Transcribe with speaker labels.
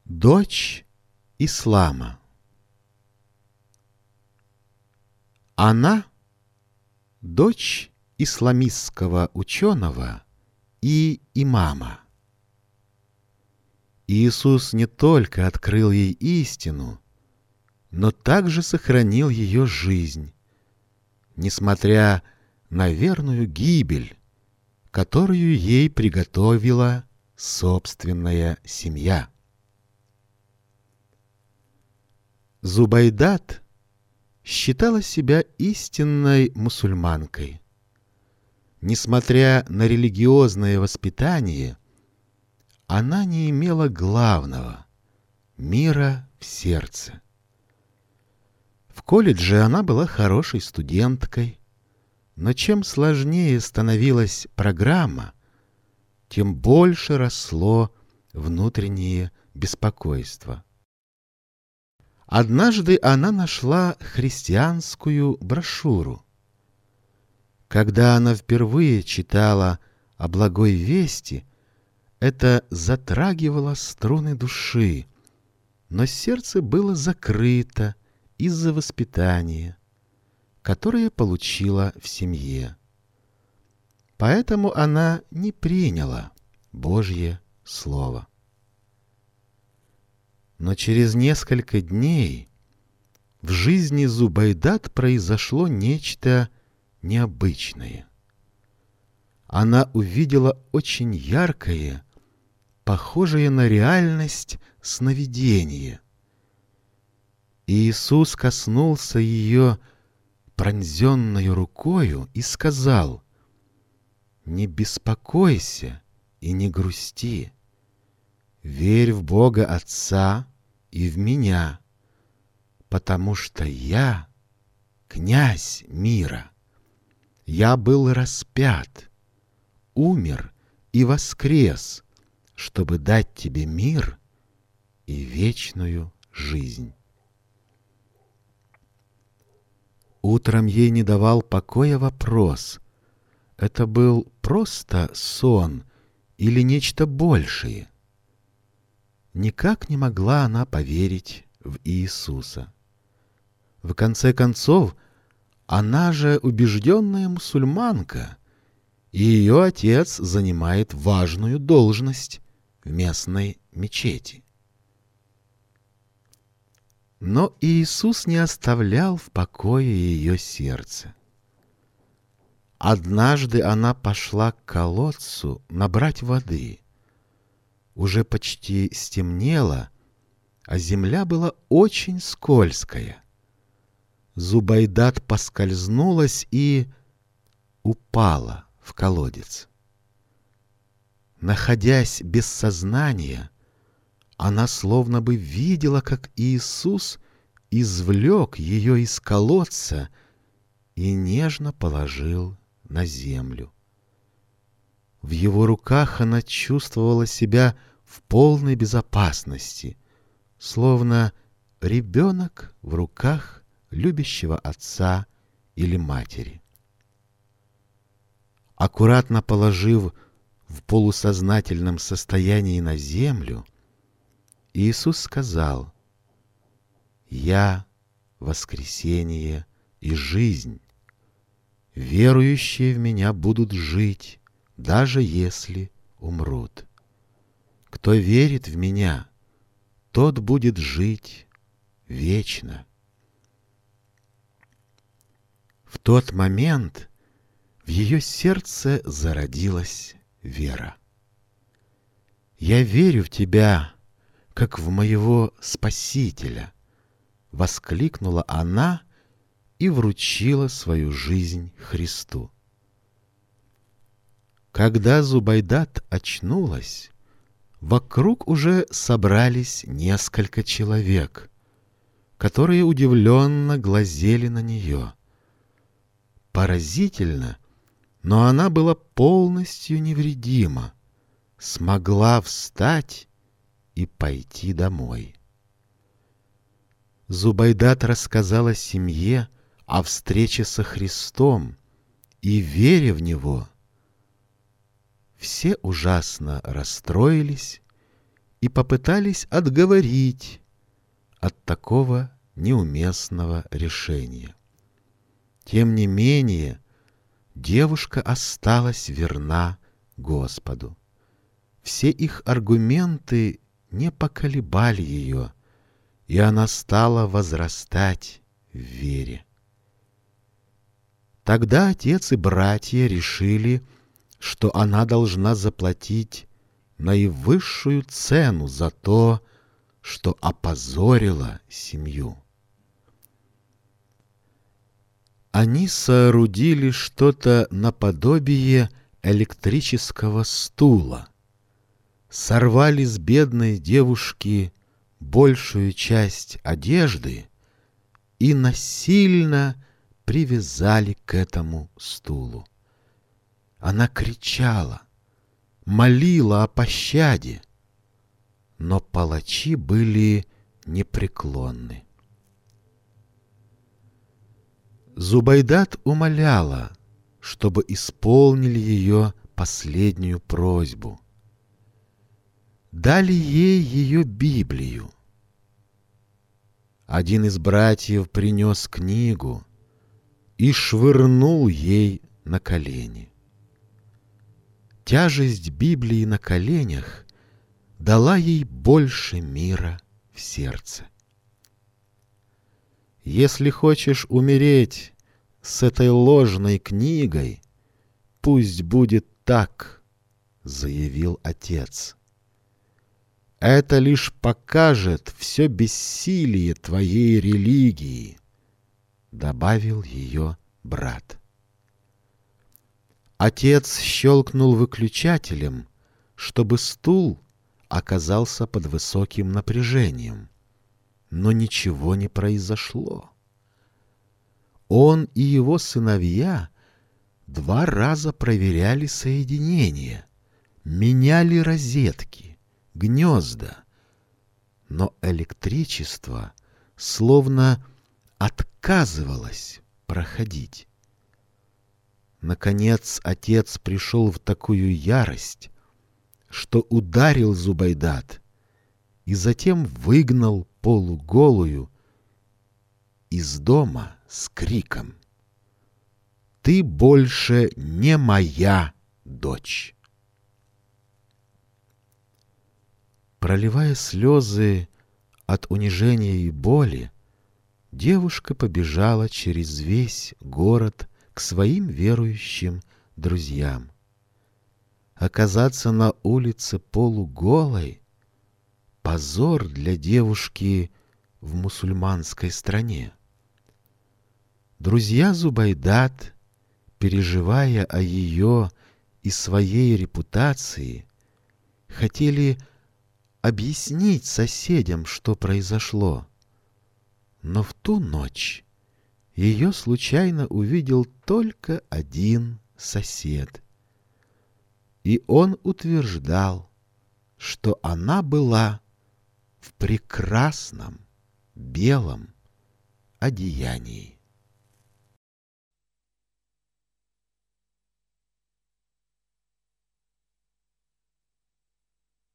Speaker 1: Дочь ислама. Она — дочь исламистского ученого и имама. Иисус не только открыл ей истину, но также сохранил ее жизнь, несмотря на верную гибель, которую ей приготовила собственная семья. Зубайдат считала себя истинной мусульманкой. Несмотря на религиозное воспитание, она не имела главного — мира в сердце. В колледже она была хорошей студенткой, но чем сложнее становилась программа, тем больше росло внутреннее беспокойство. Однажды она нашла христианскую брошюру. Когда она впервые читала о благой вести, это затрагивало струны души, но сердце было закрыто из-за воспитания, которое получила в семье. Поэтому она не приняла Божье Слово. Но через несколько дней в жизни Зубайдат произошло нечто необычное. Она увидела очень яркое, похожее на реальность сновидение. Иисус коснулся ее пронзенной рукою и сказал: «Не беспокойся и не грусти. Верь в Бога Отца и в Меня, потому что Я — князь мира. Я был распят, умер и воскрес, чтобы дать тебе мир и вечную жизнь». Утром ей не давал покоя вопрос: это был просто сон или нечто большее? Никак не могла она поверить в Иисуса. В конце концов, она же убежденная мусульманка, и ее отец занимает важную должность в местной мечети. Но Иисус не оставлял в покое ее сердце. Однажды она пошла к колодцу набрать воды. Уже почти стемнело, а земля была очень скользкая. Зубайдат поскользнулась и упала в колодец. Находясь без сознания, она словно бы видела, как Иисус извлек ее из колодца и нежно положил на землю. В его руках она чувствовала себя в полной безопасности, словно ребенок в руках любящего отца или матери. Аккуратно положив в полусознательном состоянии на землю, Иисус сказал: «Я — воскресение и жизнь. Верующие в Меня будут жить, даже если умрут. Кто верит в Меня, тот будет жить вечно». В тот момент в ее сердце зародилась вера. «Я верю в Тебя, как в моего Спасителя», — воскликнула она и вручила свою жизнь Христу. Когда Зубайдат очнулась, вокруг уже собрались несколько человек, которые удивленно глазели на нее. Поразительно, но она была полностью невредима, смогла встать и пойти домой. Зубайдат рассказала семье о встрече со Христом и вере в Него. Все ужасно расстроились и попытались отговорить от такого неуместного решения. Тем не менее, девушка осталась верна Господу. Все их аргументы не поколебали ее, и она стала возрастать в вере. Тогда отец и братья решили, что она должна заплатить наивысшую цену за то, что опозорила семью. Они соорудили что-то наподобие электрического стула, сорвали с бедной девушки большую часть одежды и насильно привязали к этому стулу. Она кричала, молила о пощаде, но палачи были непреклонны. Зубайдат умоляла, чтобы исполнили ее последнюю просьбу. Дали ей ее Библию. Один из братьев принес книгу и швырнул ей на колени. Тяжесть Библии на коленях дала ей больше мира в сердце. «Если хочешь умереть с этой ложной книгой, пусть будет так», — заявил отец. «Это лишь покажет все бессилие твоей религии», — добавил ее брат. Отец щелкнул выключателем, чтобы стул оказался под высоким напряжением, но ничего не произошло. Он и его сыновья 2 раза проверяли соединение, меняли розетки, гнезда, но электричество словно отказывалось проходить. Наконец отец пришел в такую ярость, что ударил Зубайдат и затем выгнал полуголую из дома с криком: «Ты больше не моя дочь!» Проливая слезы от унижения и боли, девушка побежала через весь город к своим верующим друзьям. Оказаться на улице полуголой — позор для девушки в мусульманской стране. Друзья Зубайдат, переживая о ее и своей репутации, хотели объяснить соседям, что произошло. Но в ту ночь ее случайно увидел только один сосед. И он утверждал, что она была в прекрасном белом одеянии.